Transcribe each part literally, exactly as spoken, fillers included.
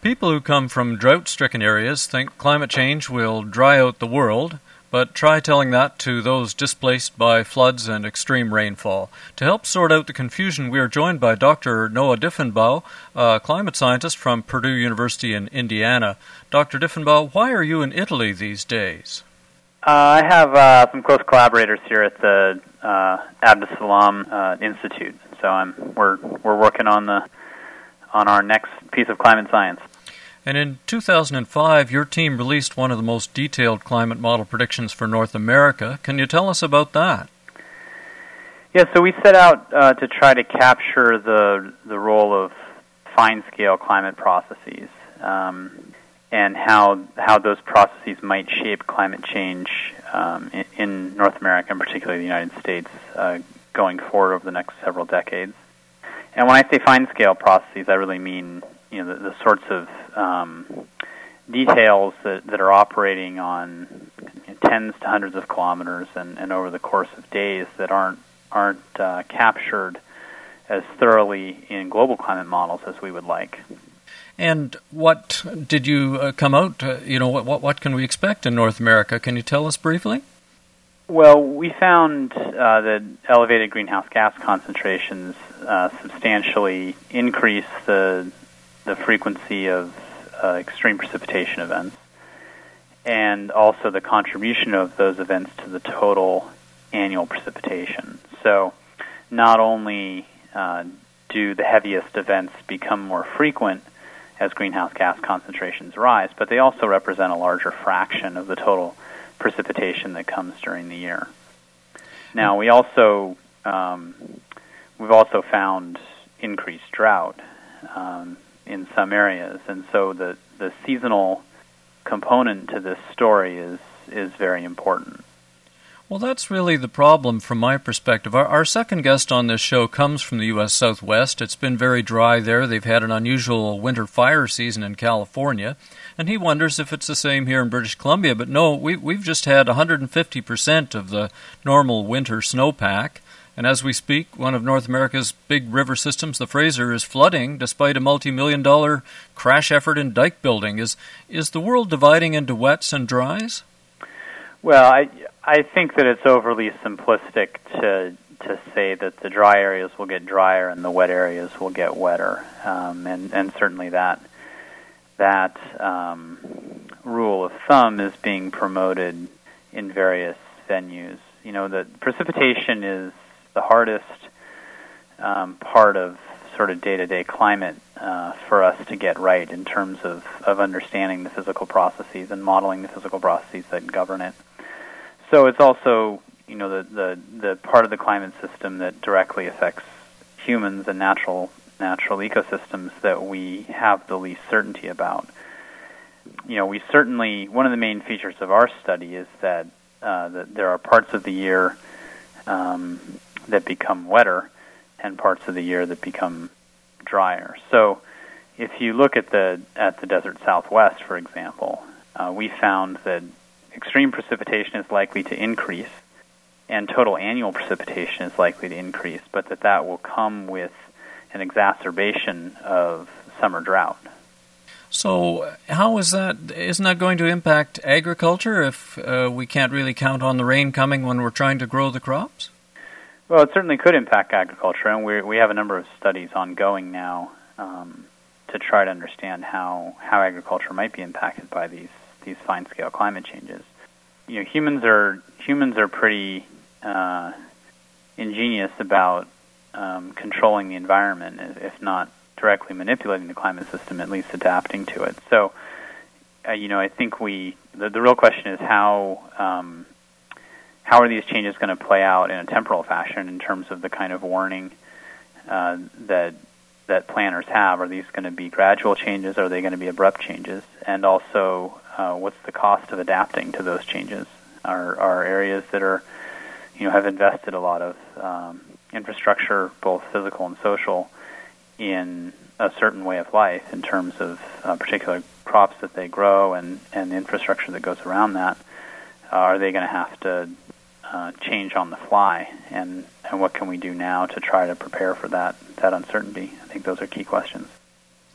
People who come from drought-stricken areas think climate change will dry out the world, but try telling that to those displaced by floods and extreme rainfall. To help sort out the confusion, we are joined by Doctor Noah Diffenbaugh, a climate scientist from Purdue University in Indiana. Doctor Diffenbaugh, why are you in Italy these days? Uh, I have uh, some close collaborators here at the uh, Abdus Salam uh, Institute, so I'm, we're we're working on the on our next piece of climate science. And in two thousand five, your team released one of the most detailed climate model predictions for North America. Can you tell us about that? Yeah, so we set out uh, to try to capture the the role of fine-scale climate processes um, and how how those processes might shape climate change um, in, in North America, and particularly the United States, uh, going forward over the next several decades. And when I say fine-scale processes, I really mean you know the, the sorts of um, details that, that are operating on you know, tens to hundreds of kilometers and, and over the course of days that aren't aren't uh, captured as thoroughly in global climate models as we would like. And what did you uh, come out? Uh, you know, what, what what can we expect in North America? Can you tell us briefly? Well, we found uh, that elevated greenhouse gas concentrations uh, substantially increase the the frequency of uh, extreme precipitation events, and also the contribution of those events to the total annual precipitation. So not only uh, do the heaviest events become more frequent as greenhouse gas concentrations rise, but they also represent a larger fraction of the total precipitation that comes during the year. Now, we also um, we've also found increased drought um, in some areas, and so the, the seasonal component to this story is is very important. Well, that's really the problem from my perspective. Our, our second guest on this show comes from the U S Southwest. It's been very dry there. They've had an unusual winter fire season in California, and he wonders if it's the same here in British Columbia. But no, we, we've just had one hundred fifty percent of the normal winter snowpack. And as we speak, one of North America's big river systems, the Fraser, is flooding despite a multi-million dollar crash effort in dike building. Is is the world dividing into wets and dries? Well, I I think that it's overly simplistic to to say that the dry areas will get drier and the wet areas will get wetter, um, and and certainly that that um, rule of thumb is being promoted in various venues. You know, the precipitation is the hardest um, part of sort of day-to-day climate uh, for us to get right in terms of, of understanding the physical processes and modeling the physical processes that govern it. So it's also, you know, the, the, the part of the climate system that directly affects humans and natural natural ecosystems that we have the least certainty about. You know, we certainly, one of the main features of our study is that, uh, that there are parts of the year um, that become wetter and parts of the year that become drier. So if you look at the at the desert Southwest, for example, uh, we found that extreme precipitation is likely to increase and total annual precipitation is likely to increase, but that that will come with an exacerbation of summer drought. So how is that? Isn't that going to impact agriculture if uh, we can't really count on the rain coming when we're trying to grow the crops? Well, it certainly could impact agriculture, and we we have a number of studies ongoing now um, to try to understand how, how agriculture might be impacted by these these fine-scale climate changes. You know, humans are humans are pretty uh, ingenious about um, controlling the environment, if not directly manipulating the climate system, at least adapting to it. So, uh, you know, I think we the, the real question is how um, how are these changes going to play out in a temporal fashion in terms of the kind of warning uh, that that planners have? Are these going to be gradual changes? Are they going to be abrupt changes? And also, uh, what's the cost of adapting to those changes? Are are areas that are, you know, have invested a lot of um, infrastructure, both physical and social, in a certain way of life in terms of uh, particular crops that they grow and, and the infrastructure that goes around that? Uh, are they going to have to uh, change on the fly? And, and what can we do now to try to prepare for that, that uncertainty? I think those are key questions.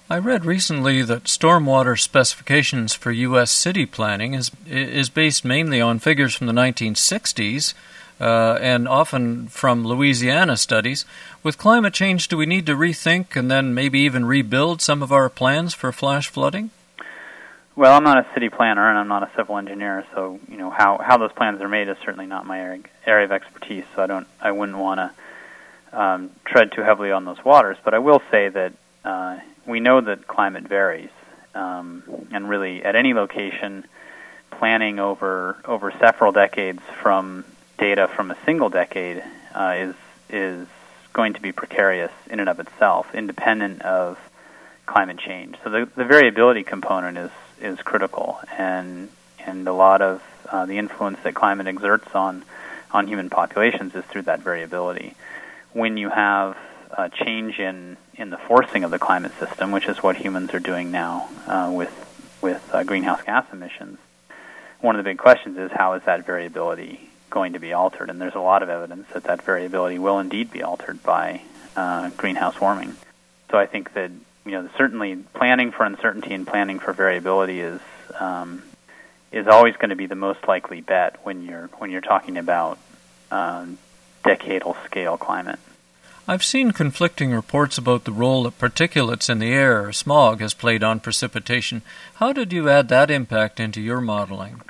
I read recently that stormwater specifications for U S city planning is is based mainly on figures from the nineteen sixties uh, and often from Louisiana studies. With climate change, do we need to rethink and then maybe even rebuild some of our plans for flash flooding? Well, I'm not a city planner and I'm not a civil engineer, so you know how, how those plans are made is certainly not my area, area of expertise. So I don't I wouldn't want to um, tread too heavily on those waters. But I will say that uh, we know that climate varies, um, and really at any location, planning over over several decades from data from a single decade uh, is is going to be precarious in and of itself, independent of climate change. So the, the variability component is is critical, and and a lot of uh, the influence that climate exerts on on human populations is through that variability. When you have a change in, in the forcing of the climate system, which is what humans are doing now uh, with with uh, greenhouse gas emissions, one of the big questions is how is that variability going to be altered? And there's a lot of evidence that that variability will indeed be altered by uh, greenhouse warming. So I think that you know certainly planning for uncertainty and planning for variability is um, is always going to be the most likely bet when you're when you're talking about um, decadal scale climate. I've seen conflicting reports about the role that particulates in the air, or smog, has played on precipitation. How did you add that impact into your modeling?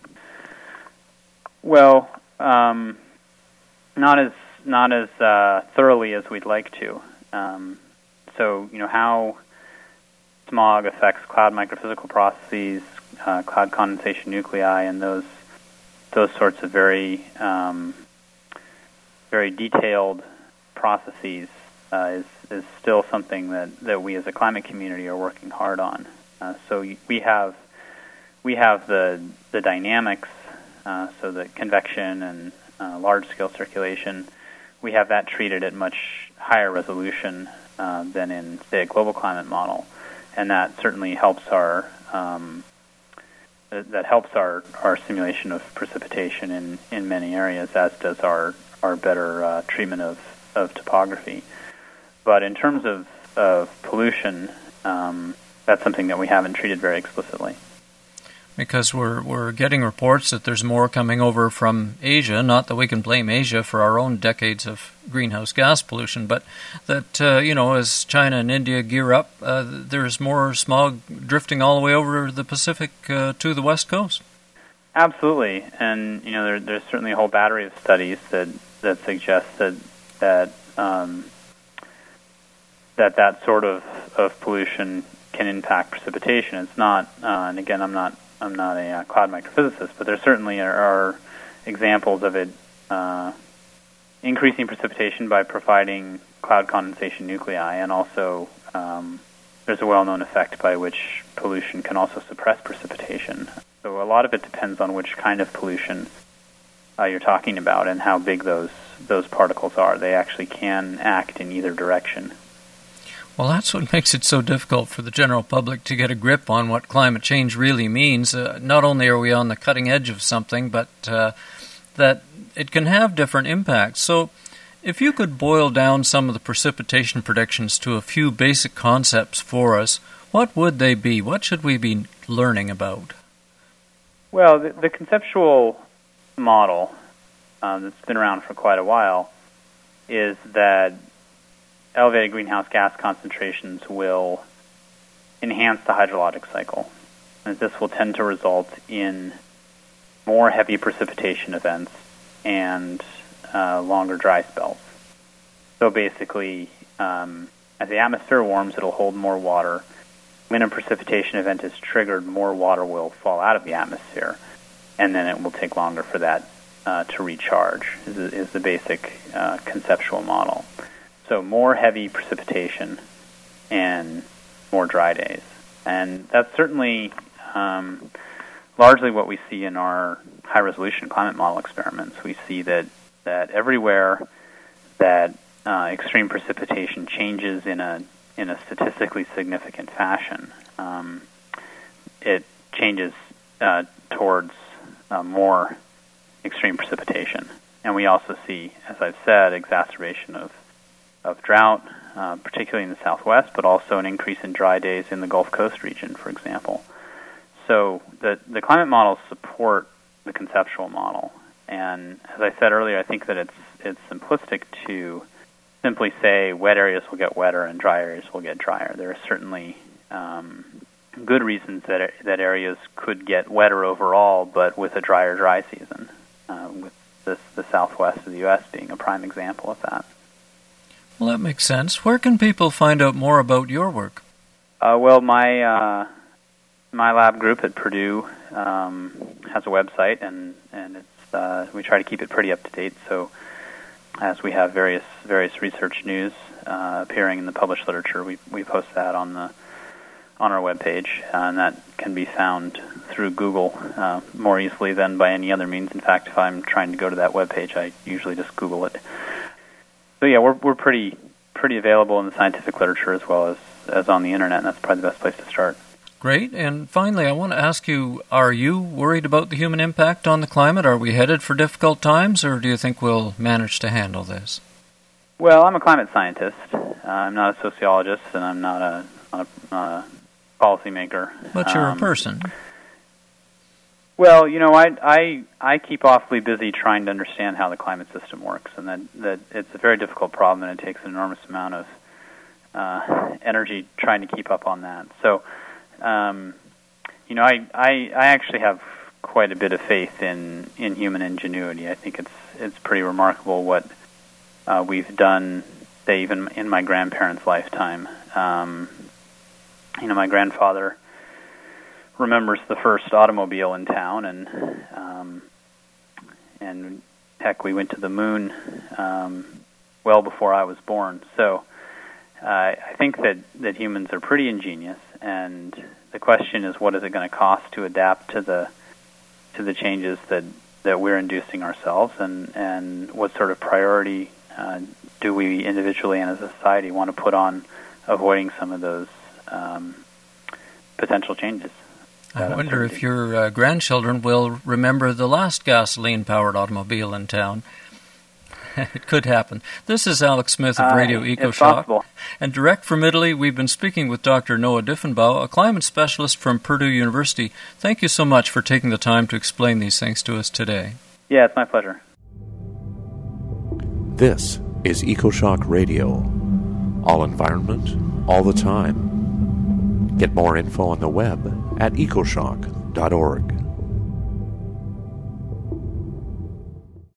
Well, um, not as not as uh, thoroughly as we'd like to. Um, so, you know, how smog affects cloud microphysical processes, uh, cloud condensation nuclei, and those those sorts of very um, very detailed processes uh, is is still something that, that we as a climate community are working hard on. Uh, so we have we have the the dynamics, uh, so the convection and uh, large scale circulation. We have that treated at much higher resolution uh, than in, say, a global climate model, and that certainly helps our um, that helps our, our simulation of precipitation in, in many areas, as does our our better uh, treatment of, of topography. But in terms of, of pollution, um, that's something that we haven't treated very explicitly. Because we're we're getting reports that there's more coming over from Asia, not that we can blame Asia for our own decades of greenhouse gas pollution, but that, uh, you know, as China and India gear up, uh, there's more smog drifting all the way over the Pacific uh, to the West Coast. Absolutely, and you know there, there's certainly a whole battery of studies that, that suggest that that um, that that sort of, of pollution can impact precipitation. It's not, uh, and again, I'm not I'm not a uh, cloud microphysicist, but there certainly are, are examples of it uh, increasing precipitation by providing cloud condensation nuclei, and also um, there's a well-known effect by which pollution can also suppress precipitation. So a lot of it depends on which kind of pollution uh, you're talking about and how big those those particles are. They actually can act in either direction. Well, that's what makes it so difficult for the general public to get a grip on what climate change really means. Uh, not only are we on the cutting edge of something, but uh, that it can have different impacts. So if you could boil down some of the precipitation predictions to a few basic concepts for us, what would they be? What should we be learning about? Well, the, the conceptual model uh, that's been around for quite a while is that elevated greenhouse gas concentrations will enhance the hydrologic cycle, and this will tend to result in more heavy precipitation events and uh, longer dry spells. So basically, um, as the atmosphere warms, it'll hold more water. When a precipitation event is triggered, more water will fall out of the atmosphere, and then it will take longer for that uh, to recharge, is, is the basic uh, conceptual model. So more heavy precipitation and more dry days. And that's certainly um, largely what we see in our high-resolution climate model experiments. We see that, that everywhere that uh, extreme precipitation changes in a in a statistically significant fashion, um, it changes uh, towards uh, more extreme precipitation. And we also see, as I've said, exacerbation of, of drought, uh, particularly in the Southwest, but also an increase in dry days in the Gulf Coast region, for example. So the, the climate models support the conceptual model. And as I said earlier, I think that it's it's simplistic to simply say wet areas will get wetter and dry areas will get drier. There are certainly um, good reasons that that areas could get wetter overall, but with a drier dry season, uh, with this, the Southwest of the U S being a prime example of that. Well, that makes sense. Where can people find out more about your work? Uh, well, my uh, my lab group at Purdue um, has a website, and and it's uh, we try to keep it pretty up to date. So, as we have various various research news uh, appearing in the published literature, we we post that on the on our webpage, uh, and that can be found through Google uh, more easily than by any other means. In fact, if I'm trying to go to that webpage, I usually just Google it. So yeah, we're we're pretty pretty available in the scientific literature as well as, as on the internet, and that's probably the best place to start. Great. And finally, I want to ask you, are you worried about the human impact on the climate? Are we headed for difficult times, or do you think we'll manage to handle this? Well, I'm a climate scientist. Uh, I'm not a sociologist, and I'm not a, not a, not a policymaker. But you're um, a person. Well, you know, I, I I keep awfully busy trying to understand how the climate system works, and that, that it's a very difficult problem, and it takes an enormous amount of uh, energy trying to keep up on that. So, um, you know, I, I I actually have quite a bit of faith in, in human ingenuity. I think it's it's pretty remarkable what uh, we've done, say, even in my grandparents' lifetime. Um, you know, my grandfather remembers the first automobile in town, and um, and heck, we went to the moon um, well before I was born. So uh, I think that, that humans are pretty ingenious, and the question is, what is it going to cost to adapt to the to the changes that, that we're inducing ourselves, and, and what sort of priority uh, do we individually and as a society want to put on avoiding some of those um, potential changes? I wonder if your uh, grandchildren will remember the last gasoline-powered automobile in town. It could happen. This is Alex Smith of Radio uh, EcoShock. And direct from Italy, we've been speaking with Doctor Noah Diffenbaugh, a climate specialist from Purdue University. Thank you so much for taking the time to explain these things to us today. Yeah, it's my pleasure. This is EcoShock Radio. All environment, all the time. Get more info on the web at ecoshock dot org.